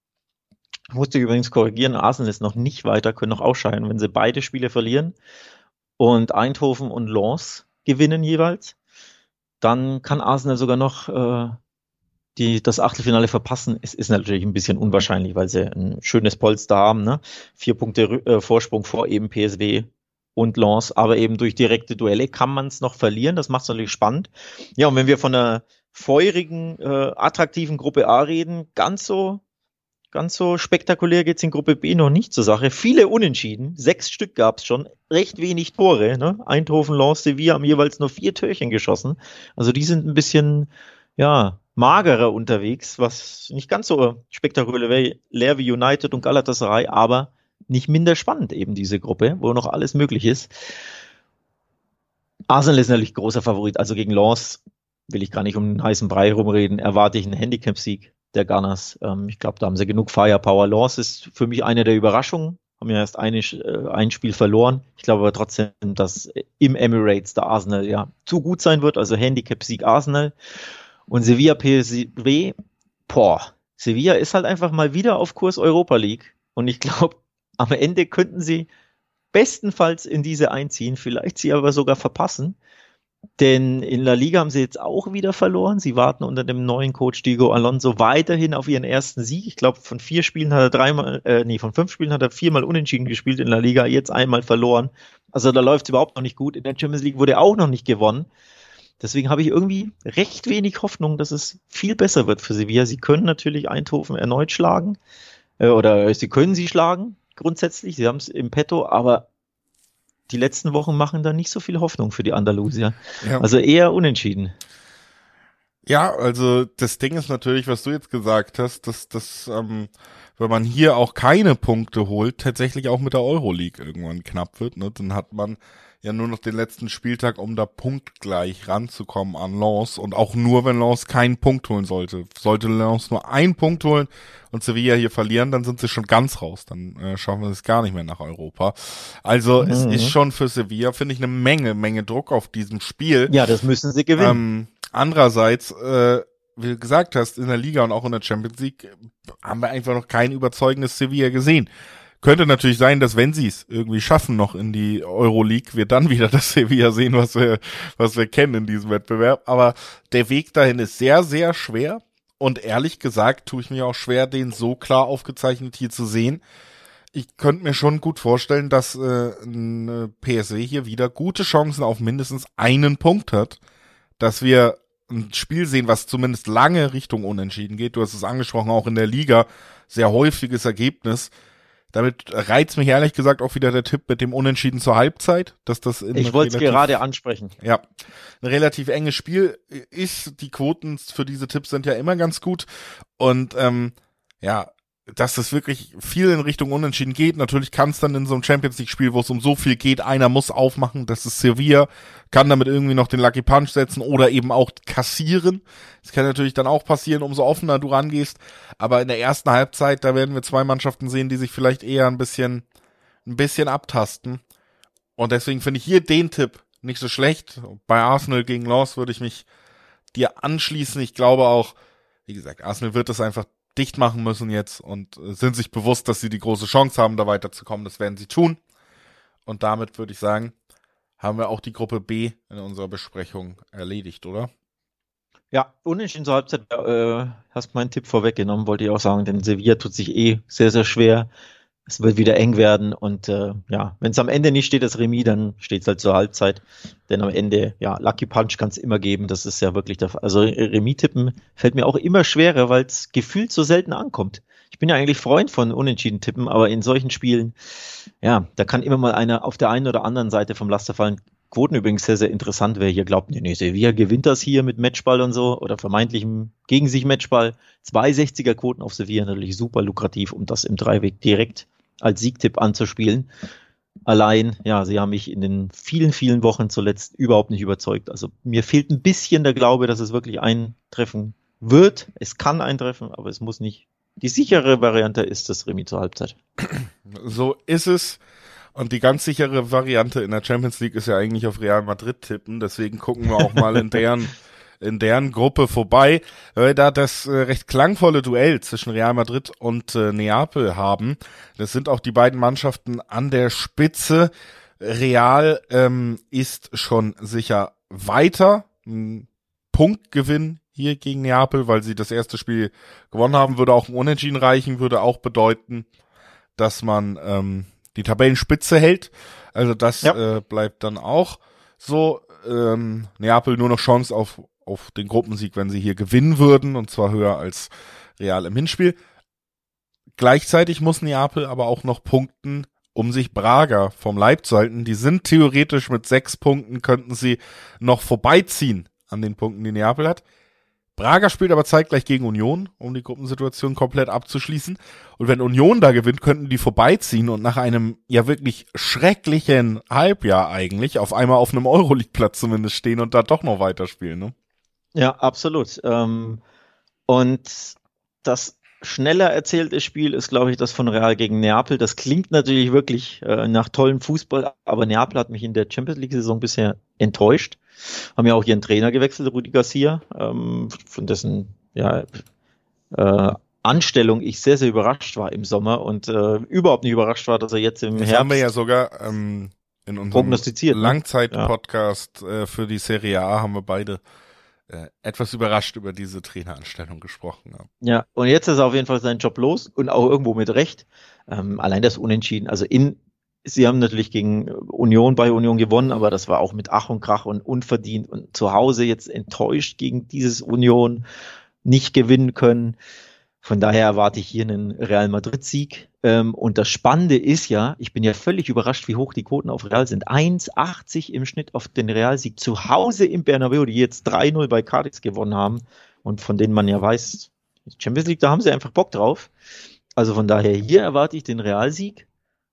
Ich musste übrigens korrigieren, Arsenal ist noch nicht weiter, können noch ausscheiden, wenn sie beide Spiele verlieren und Eindhoven und Lens gewinnen jeweils, dann kann Arsenal sogar noch äh, die das Achtelfinale verpassen. Es ist natürlich ein bisschen unwahrscheinlich, weil sie ein schönes Polster haben, ne? Vier Punkte äh, Vorsprung vor eben P S V und Lens, aber eben durch direkte Duelle kann man es noch verlieren, das macht es natürlich spannend. Ja, und wenn wir von einer feurigen, äh, attraktiven Gruppe A reden, ganz so Ganz so spektakulär geht's in Gruppe B noch nicht zur Sache. Viele Unentschieden, sechs Stück gab's schon, recht wenig Tore. Ne? Eindhoven, Lens, Sevilla haben jeweils nur vier Türchen geschossen. Also die sind ein bisschen, ja, magerer unterwegs, was nicht ganz so spektakulär wie United und Galatasaray, aber nicht minder spannend eben diese Gruppe, wo noch alles möglich ist. Arsenal ist natürlich großer Favorit, also gegen Lens will ich gar nicht um einen heißen Brei rumreden, erwarte ich einen Handicap-Sieg der Gunners. Ähm, ich glaube, da haben sie genug Firepower. Lens ist für mich eine der Überraschungen, haben ja erst eine, äh, ein Spiel verloren. Ich glaube aber trotzdem, dass im Emirates der Arsenal ja zu gut sein wird, also Handicap-Sieg Arsenal. Und Sevilla P S V, boah, Sevilla ist halt einfach mal wieder auf Kurs Europa League. Und ich glaube, am Ende könnten sie bestenfalls in diese einziehen, vielleicht sie aber sogar verpassen. Denn in La Liga haben sie jetzt auch wieder verloren. Sie warten unter dem neuen Coach Diego Alonso weiterhin auf ihren ersten Sieg. Ich glaube, von vier Spielen hat er dreimal, äh, nee, von fünf Spielen hat er viermal unentschieden gespielt in La Liga, jetzt einmal verloren. Also da läuft es überhaupt noch nicht gut. In der Champions League wurde auch noch nicht gewonnen. Deswegen habe ich irgendwie recht wenig Hoffnung, dass es viel besser wird für Sevilla. Sie können natürlich Eindhoven erneut schlagen, äh, oder sie können sie schlagen, grundsätzlich. Sie haben es im Petto, aber die letzten Wochen machen da nicht so viel Hoffnung für die Andalusier. Ja. Also eher unentschieden. Ja, also das Ding ist natürlich, was du jetzt gesagt hast, dass, dass ähm, wenn man hier auch keine Punkte holt, tatsächlich auch mit der Euroleague irgendwann knapp wird. Ne? Dann hat man ja nur noch den letzten Spieltag, um da punktgleich ranzukommen an Lens, und auch nur, wenn Lens keinen Punkt holen sollte. Sollte Lens nur einen Punkt holen und Sevilla hier verlieren, dann sind sie schon ganz raus. Dann äh, schaffen wir es gar nicht mehr nach Europa. Also mhm. es ist schon für Sevilla, finde ich, eine Menge, Menge Druck auf diesem Spiel. Ja, das müssen sie gewinnen. Ähm, andererseits, äh, wie du gesagt hast, in der Liga und auch in der Champions League haben wir einfach noch kein überzeugendes Sevilla gesehen. Könnte natürlich sein, dass wenn sie es irgendwie schaffen noch in die Euroleague, wir dann wieder das Sevilla sehen, was wir, was wir kennen in diesem Wettbewerb. Aber der Weg dahin ist sehr, sehr schwer. Und ehrlich gesagt tue ich mir auch schwer, den so klar aufgezeichnet hier zu sehen. Ich könnte mir schon gut vorstellen, dass äh, ein P S V hier wieder gute Chancen auf mindestens einen Punkt hat. Dass wir ein Spiel sehen, was zumindest lange Richtung Unentschieden geht. Du hast es angesprochen, auch in der Liga. Sehr häufiges Ergebnis. Damit reizt mich ehrlich gesagt auch wieder der Tipp mit dem Unentschieden zur Halbzeit, dass das in Ich wollte es gerade ansprechen. Ja, ein relativ enges Spiel ist. Die Quoten für diese Tipps sind ja immer ganz gut. Und ähm, ja, dass es wirklich viel in Richtung Unentschieden geht. Natürlich kann es dann in so einem Champions-League-Spiel, wo es um so viel geht, einer muss aufmachen. Das ist Sevilla, kann damit irgendwie noch den Lucky Punch setzen oder eben auch kassieren. Das kann natürlich dann auch passieren, umso offener du rangehst. Aber in der ersten Halbzeit, da werden wir zwei Mannschaften sehen, die sich vielleicht eher ein bisschen, ein bisschen abtasten. Und deswegen finde ich hier den Tipp nicht so schlecht. Bei Arsenal gegen Lens würde ich mich dir anschließen. Ich glaube auch, wie gesagt, Arsenal wird das einfach dicht machen müssen jetzt und sind sich bewusst, dass sie die große Chance haben, da weiterzukommen. Das werden sie tun. Und damit würde ich sagen, haben wir auch die Gruppe B in unserer Besprechung erledigt, oder? Ja, unentschieden zur Halbzeit, äh, hast meinen Tipp vorweggenommen, wollte ich auch sagen, denn Sevilla tut sich eh sehr, sehr schwer. Es wird wieder eng werden und äh, ja, wenn es am Ende nicht steht, das Remis, dann steht es halt zur Halbzeit. Denn am Ende, ja, Lucky Punch kann es immer geben, das ist ja wirklich der Fall. Also Remis-Tippen fällt mir auch immer schwerer, weil es gefühlt so selten ankommt. Ich bin ja eigentlich Freund von Unentschieden-Tippen, aber in solchen Spielen, ja, da kann immer mal einer auf der einen oder anderen Seite vom Laster fallen. Quoten übrigens sehr, sehr interessant, wer hier glaubt, nee, nee, Sevilla gewinnt das hier mit Matchball und so oder vermeintlichem gegen sich Matchball. zwei sechziger Quoten auf Sevilla natürlich super lukrativ, um das im Dreiweg direkt als Siegtipp anzuspielen. Allein, ja, sie haben mich in den vielen, vielen Wochen zuletzt überhaupt nicht überzeugt. Also mir fehlt ein bisschen der Glaube, dass es wirklich eintreffen wird. Es kann eintreffen, aber es muss nicht. Die sichere Variante ist das Remis zur Halbzeit. So ist es. Und die ganz sichere Variante in der Champions League ist ja eigentlich auf Real Madrid tippen. Deswegen gucken wir auch mal in deren in deren Gruppe vorbei, weil wir da das äh, recht klangvolle Duell zwischen Real Madrid und äh, Neapel haben. Das sind auch die beiden Mannschaften an der Spitze. Real ähm, ist schon sicher weiter. Ein Punktgewinn hier gegen Neapel, weil sie das erste Spiel gewonnen haben, würde auch ein Unentschieden reichen, würde auch bedeuten, dass man ähm, die Tabellenspitze hält. Also das ja. äh, bleibt dann auch so. Ähm, Neapel nur noch Chance auf auf den Gruppensieg, wenn sie hier gewinnen würden, und zwar höher als Real im Hinspiel. gleichzeitig muss Neapel aber auch noch punkten, um sich Braga vom Leib zu halten. Die sind theoretisch mit sechs Punkten, könnten sie noch vorbeiziehen an den Punkten, die Neapel hat. Braga spielt aber zeitgleich gegen Union, um die Gruppensituation komplett abzuschließen. Und wenn Union da gewinnt, könnten die vorbeiziehen und nach einem ja wirklich schrecklichen Halbjahr eigentlich auf einmal auf einem Euroleague-Platz zumindest stehen und da doch noch weiterspielen, ne? Ja, absolut. Ähm, und das schneller erzählte Spiel ist, glaube ich, das von Real gegen Neapel. Das klingt natürlich wirklich äh, nach tollem Fußball, aber Neapel hat mich in der Champions League-Saison bisher enttäuscht. Haben ja auch ihren Trainer gewechselt, Rudi Garcia, ähm, von dessen ja, äh, Anstellung ich sehr, sehr überrascht war im Sommer und äh, überhaupt nicht überrascht war, dass er jetzt im das Herbst... haben wir ja sogar ähm, in unserem Langzeit-Podcast ne? äh, für die Serie A haben wir beide äh, etwas überrascht über diese Traineranstellung gesprochen. Ja. ja, und jetzt ist er auf jeden Fall seinen Job los und auch irgendwo mit Recht. Ähm, allein das Unentschieden, also in Sie haben natürlich gegen Union bei Union gewonnen, aber das war auch mit Ach und Krach und unverdient und zu Hause jetzt enttäuscht gegen dieses Union nicht gewinnen können. Von daher erwarte ich hier einen Real Madrid-Sieg. Ähm, und das Spannende ist ja, ich bin ja völlig überrascht, wie hoch die Quoten auf Real sind. eins Komma achtzig im Schnitt auf den Realsieg zu Hause im Bernabeu, die jetzt drei null bei Cádiz gewonnen haben und von denen man ja weiß, Champions League, da haben sie einfach Bock drauf. Also von daher hier erwarte ich den Realsieg.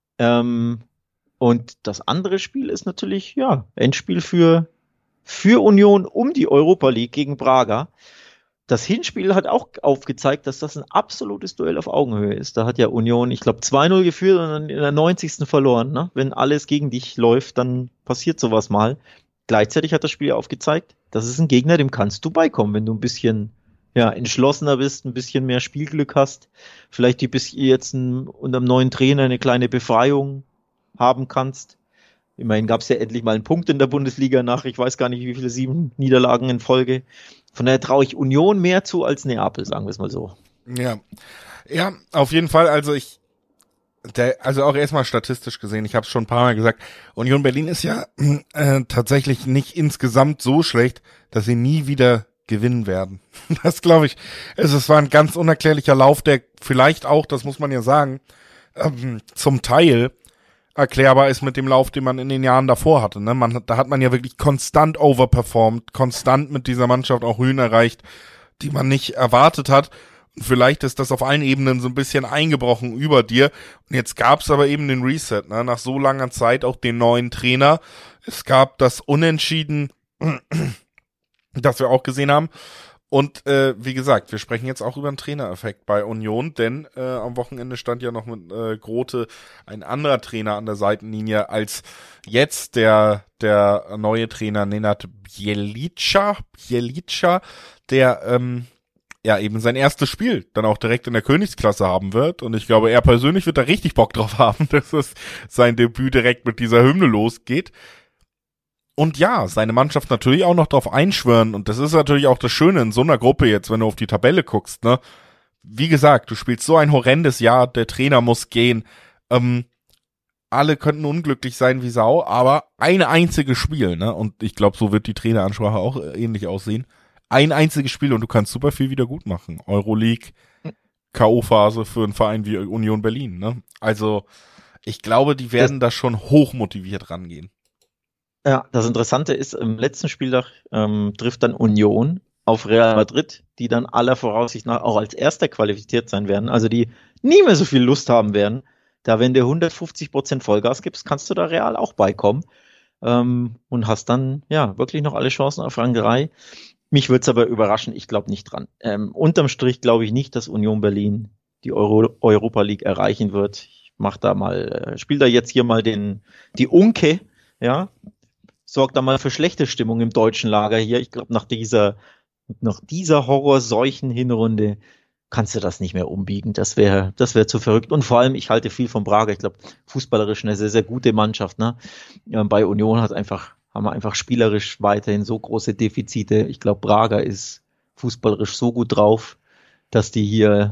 Ähm, und das andere Spiel ist natürlich, ja, Endspiel für, für Union um die Europa League gegen Braga. Das Hinspiel hat auch aufgezeigt, dass das ein absolutes Duell auf Augenhöhe ist. Da hat ja Union, ich glaube, zwei null geführt und dann in der neunzigsten verloren. Ne? Wenn alles gegen dich läuft, dann passiert sowas mal. Gleichzeitig hat das Spiel aufgezeigt, das ist ein Gegner, dem kannst du beikommen, wenn du ein bisschen ja, entschlossener bist, ein bisschen mehr Spielglück hast, vielleicht die bis jetzt ein, unter dem neuen Trainer eine kleine Befreiung haben kannst. Immerhin gab es ja endlich mal einen Punkt in der Bundesliga nach, ich weiß gar nicht, wie viele, sieben Niederlagen in Folge. Von daher traue ich Union mehr zu als Neapel, sagen wir es mal so. Ja, ja, auf jeden Fall, also ich, der, also auch erstmal statistisch gesehen, ich habe es schon ein paar Mal gesagt, Union Berlin ist ja äh, tatsächlich nicht insgesamt so schlecht, dass sie nie wieder gewinnen werden. Das glaube ich, es, es war ein ganz unerklärlicher Lauf, der vielleicht auch, das muss man ja sagen, ähm, zum Teil erklärbar ist mit dem Lauf, den man in den Jahren davor hatte. Ne? Man, da hat man ja wirklich konstant overperformed, konstant mit dieser Mannschaft auch Höhen erreicht, die man nicht erwartet hat. Und vielleicht ist das auf allen Ebenen so ein bisschen eingebrochen über dir. Und jetzt gab es aber eben den Reset, ne? Nach so langer Zeit auch den neuen Trainer. Es gab das Unentschieden, das wir auch gesehen haben. Und äh, wie gesagt, wir sprechen jetzt auch über einen Trainereffekt bei Union, denn äh, am Wochenende stand ja noch mit äh, Grote ein anderer Trainer an der Seitenlinie als jetzt der der neue Trainer Nenad Bjelica, Bjelica, der ähm, ja eben sein erstes Spiel dann auch direkt in der Königsklasse haben wird. Und ich glaube, er persönlich wird da richtig Bock drauf haben, dass es sein Debüt direkt mit dieser Hymne losgeht. Und ja, seine Mannschaft natürlich auch noch drauf einschwören. Und das ist natürlich auch das Schöne in so einer Gruppe jetzt, wenn du auf die Tabelle guckst, ne? Wie gesagt, du spielst so ein horrendes Jahr, der Trainer muss gehen. Ähm, alle könnten unglücklich sein wie Sau, aber ein einziges Spiel, ne? Und ich glaube, so wird die Traineransprache auch ähnlich aussehen. Ein einziges Spiel und du kannst super viel wieder gut machen. Euroleague, K O-Phase für einen Verein wie Union Berlin, ne? Also, ich glaube, die werden da schon hochmotiviert rangehen. Ja, das Interessante ist, im letzten Spieltag ähm, trifft dann Union auf Real Madrid, die dann aller Voraussicht nach auch als Erster qualifiziert sein werden, also die nie mehr so viel Lust haben werden. Da, wenn du hundertfünfzig Prozent Vollgas gibst, kannst du da Real auch beikommen ähm, und hast dann ja wirklich noch alle Chancen auf Rang drei. Mich würde es aber überraschen, ich glaube nicht dran. Ähm, unterm Strich glaube ich nicht, dass Union Berlin die Euro Europa League erreichen wird. Ich mach da mal, äh, spiel da jetzt hier mal den die Unke, ja, sorgt da mal für schlechte Stimmung im deutschen Lager hier. Ich glaube, nach dieser, nach dieser Horrorseuchen-Hinrunde kannst du das nicht mehr umbiegen. Das wäre, das wäre zu verrückt. Und vor allem, ich halte viel von Braga. Ich glaube, fußballerisch eine sehr, sehr gute Mannschaft, ne? Ja, bei Union hat einfach, haben wir einfach spielerisch weiterhin so große Defizite. Ich glaube, Braga ist fußballerisch so gut drauf, dass die hier,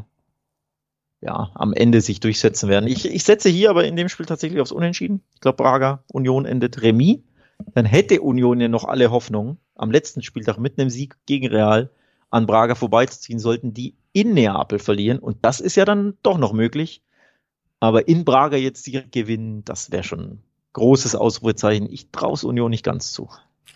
ja, am Ende sich durchsetzen werden. Ich, ich setze hier aber in dem Spiel tatsächlich aufs Unentschieden. Ich glaube, Braga, Union endet Remis. Dann hätte Union ja noch alle Hoffnung am letzten Spieltag mit einem Sieg gegen Real an Braga vorbeizuziehen, sollten die in Neapel verlieren. Und das ist ja dann doch noch möglich. Aber in Braga jetzt direkt gewinnen, das wäre schon ein großes Ausrufezeichen. Ich traue es Union nicht ganz zu.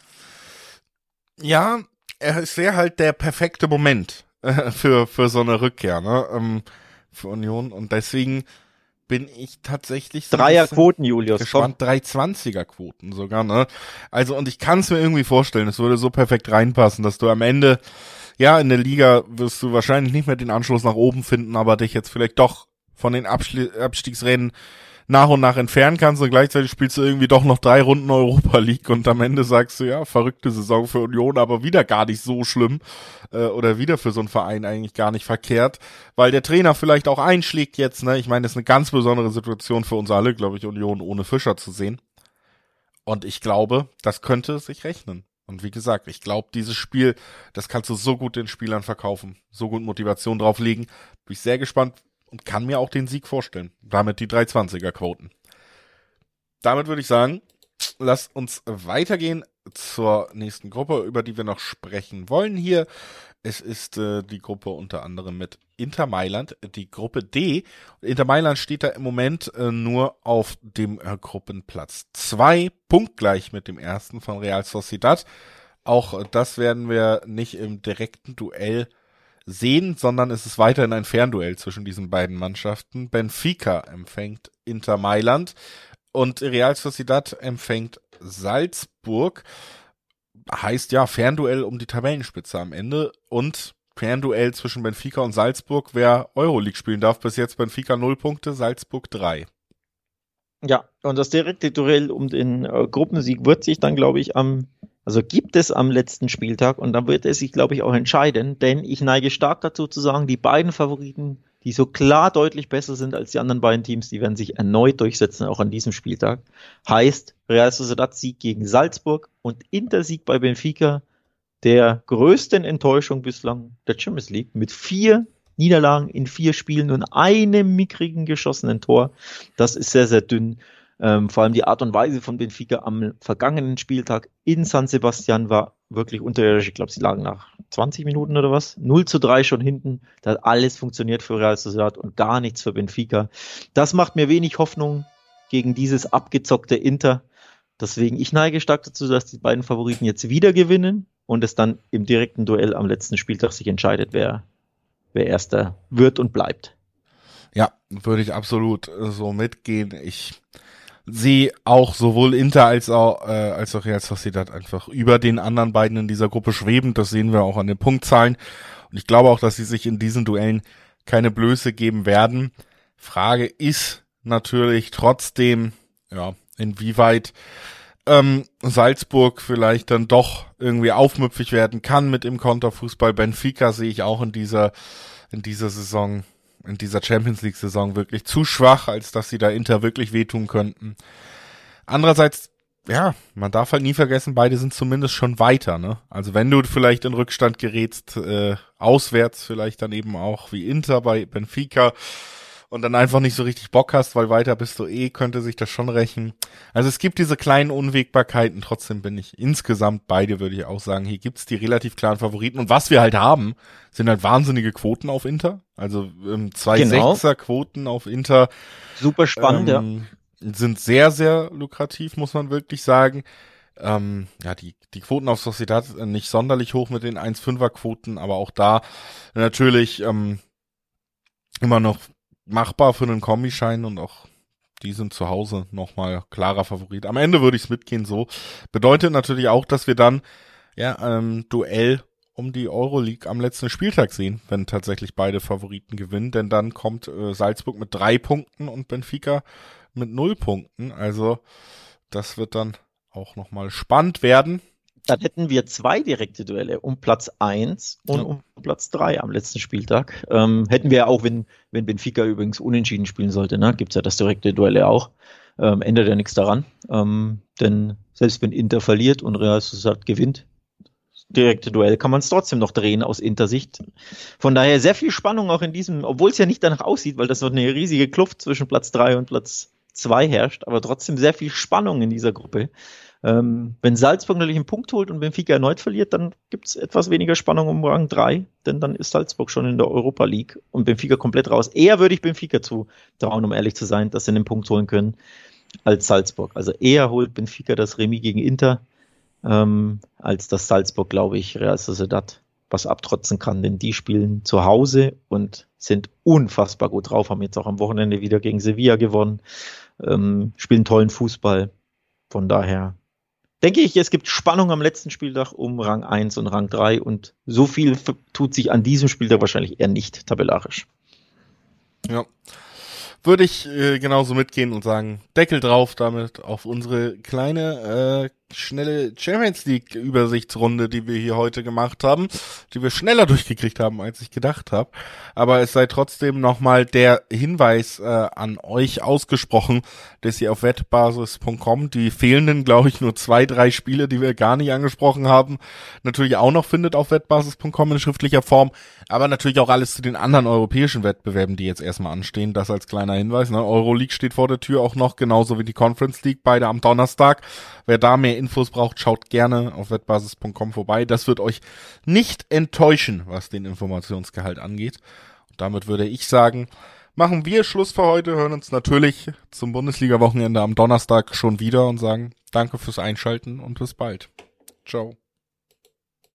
Ja, es wäre halt der perfekte Moment äh, für, für so eine Rückkehr, ne? Ähm, für Union. Und deswegen bin ich tatsächlich so Dreierquoten, Julius. gespannt. drei zwanziger-Quoten sogar, ne? Also, und ich kann es mir irgendwie vorstellen, es würde so perfekt reinpassen, dass du am Ende, ja, in der Liga wirst du wahrscheinlich nicht mehr den Anschluss nach oben finden, aber dich jetzt vielleicht doch von den Abschli- Abstiegsrennen nach und nach entfernen kannst und gleichzeitig spielst du irgendwie doch noch drei Runden Europa League und am Ende sagst du, ja, verrückte Saison für Union, aber wieder gar nicht so schlimm äh, oder wieder für so einen Verein eigentlich gar nicht verkehrt, weil der Trainer vielleicht auch einschlägt jetzt, ne? Ich meine, das ist eine ganz besondere Situation für uns alle, glaube ich, Union ohne Fischer zu sehen. Und ich glaube, das könnte sich rechnen. Und wie gesagt, ich glaube, dieses Spiel, das kannst du so gut den Spielern verkaufen, so gut Motivation drauflegen. Bin ich sehr gespannt und kann mir auch den Sieg vorstellen. Damit die drei zwanziger-Quoten. Damit würde ich sagen, lass uns weitergehen zur nächsten Gruppe, über die wir noch sprechen wollen hier. Es ist äh, die Gruppe unter anderem mit Inter Mailand, die Gruppe D. Inter Mailand steht da im Moment äh, nur auf dem äh, Gruppenplatz zwei, punktgleich mit dem ersten von Real Sociedad. Auch äh, das werden wir nicht im direkten Duell sehen, sondern es ist weiterhin ein Fernduell zwischen diesen beiden Mannschaften. Benfica empfängt Inter Mailand und Real Sociedad empfängt Salzburg. Heißt ja Fernduell um die Tabellenspitze am Ende und Fernduell zwischen Benfica und Salzburg, wer Euroleague spielen darf. Bis jetzt Benfica null Punkte, Salzburg drei. Ja, und das direkte Duell um den äh, Gruppensieg wird sich dann, glaube ich, am Also gibt es am letzten Spieltag und dann wird es sich, glaube ich, auch entscheiden, denn ich neige stark dazu zu sagen, die beiden Favoriten, die so klar deutlich besser sind als die anderen beiden Teams, die werden sich erneut durchsetzen, auch an diesem Spieltag. Heißt, Real Sociedad Sieg gegen Salzburg und Inter-Sieg bei Benfica, der größten Enttäuschung bislang der Champions League, mit vier Niederlagen in vier Spielen und einem mickrigen geschossenen Tor. Das ist sehr, sehr dünn. Ähm, vor allem die Art und Weise von Benfica am vergangenen Spieltag in San Sebastian war wirklich unterirdisch. Ich glaube, sie lagen nach zwanzig Minuten oder was. null zu drei schon hinten. Da hat alles funktioniert für Real Sociedad und gar nichts für Benfica. Das macht mir wenig Hoffnung gegen dieses abgezockte Inter. Deswegen, ich neige stark dazu, dass die beiden Favoriten jetzt wieder gewinnen und es dann im direkten Duell am letzten Spieltag sich entscheidet, wer, wer Erster wird und bleibt. Ja, würde ich absolut so mitgehen. Ich sehe auch sowohl Inter als auch, äh, als auch Real Sociedad einfach über den anderen beiden in dieser Gruppe schwebend. Das sehen wir auch an den Punktzahlen. Und ich glaube auch, dass sie sich in diesen Duellen keine Blöße geben werden. Frage ist natürlich trotzdem, ja, inwieweit ähm, Salzburg vielleicht dann doch irgendwie aufmüpfig werden kann mit dem Konterfußball. Benfica sehe ich auch in dieser, in dieser Saison, in dieser Champions League Saison wirklich zu schwach, als dass sie da Inter wirklich wehtun könnten. Andererseits, ja, man darf halt nie vergessen, beide sind zumindest schon weiter, ne? Also wenn du vielleicht in Rückstand gerätst, äh, auswärts vielleicht dann eben auch wie Inter bei Benfica und dann einfach nicht so richtig Bock hast, weil weiter bist du eh, könnte sich das schon rächen. Also es gibt diese kleinen Unwägbarkeiten, trotzdem bin ich insgesamt beide, würde ich auch sagen, hier gibt's die relativ klaren Favoriten und was wir halt haben, sind halt wahnsinnige Quoten auf Inter, also ähm, zwei Genau. Sechser-Quoten auf Inter. Super spannend, ähm, ja. Sind sehr, sehr lukrativ, muss man wirklich sagen. Ähm, ja, die, die Quoten auf Sociedad nicht sonderlich hoch mit den eins Komma fünfer Quoten, aber auch da natürlich ähm, immer noch machbar für einen Kombischein und auch die sind zu Hause nochmal klarer Favorit. Am Ende würde ich es mitgehen so. Bedeutet natürlich auch, dass wir dann ja ähm, Duell um die Euroleague am letzten Spieltag sehen, wenn tatsächlich beide Favoriten gewinnen, denn dann kommt äh, Salzburg mit drei Punkten und Benfica mit null Punkten. Also das wird dann auch nochmal spannend werden. Dann hätten wir zwei direkte Duelle um Platz eins und Ja. um Platz drei am letzten Spieltag. Ähm, hätten wir ja auch, wenn, wenn Benfica übrigens unentschieden spielen sollte, ne, gibt's ja das direkte Duelle auch. Ähm, ändert ja nichts daran. Ähm, denn selbst wenn Inter verliert und Real Sociedad gewinnt, direkte Duell kann man es trotzdem noch drehen aus Inter-Sicht. Von daher sehr viel Spannung auch in diesem, obwohl es ja nicht danach aussieht, weil das noch eine riesige Kluft zwischen Platz drei und Platz zwei herrscht, aber trotzdem sehr viel Spannung in dieser Gruppe. Ähm, wenn Salzburg natürlich einen Punkt holt und Benfica erneut verliert, dann gibt es etwas weniger Spannung um Rang drei, denn dann ist Salzburg schon in der Europa League und Benfica komplett raus. Eher würde ich Benfica zutrauen, um ehrlich zu sein, dass sie einen Punkt holen können, als Salzburg. Also eher holt Benfica das Remis gegen Inter, ähm, als dass Salzburg, glaube ich, Real Sociedad was abtrotzen kann, denn die spielen zu Hause und sind unfassbar gut drauf, haben jetzt auch am Wochenende wieder gegen Sevilla gewonnen, ähm, spielen tollen Fußball. Von daher denke ich, es gibt Spannung am letzten Spieltag um Rang eins und Rang drei und so viel f- tut sich an diesem Spieltag wahrscheinlich eher nicht tabellarisch. Ja. Würde ich äh, genauso mitgehen und sagen, Deckel drauf damit auf unsere kleine, äh, schnelle Champions League Übersichtsrunde, die wir hier heute gemacht haben, die wir schneller durchgekriegt haben, als ich gedacht habe. Aber es sei trotzdem nochmal der Hinweis äh, an euch ausgesprochen, dass ihr auf wettbasis punkt com die fehlenden, glaube ich, nur zwei, drei Spiele, die wir gar nicht angesprochen haben, natürlich auch noch findet auf wettbasis punkt com in schriftlicher Form, aber natürlich auch alles zu den anderen europäischen Wettbewerben, die jetzt erstmal anstehen. Das als kleiner Hinweis, ne? Euroleague steht vor der Tür auch noch, genauso wie die Conference League, beide am Donnerstag. Wer da mehr Infos braucht, schaut gerne auf wettbasis punkt com vorbei. Das wird euch nicht enttäuschen, was den Informationsgehalt angeht. Und damit würde ich sagen, machen wir Schluss für heute, hören uns natürlich zum Bundesliga-Wochenende am Donnerstag schon wieder und sagen danke fürs Einschalten und bis bald. Ciao.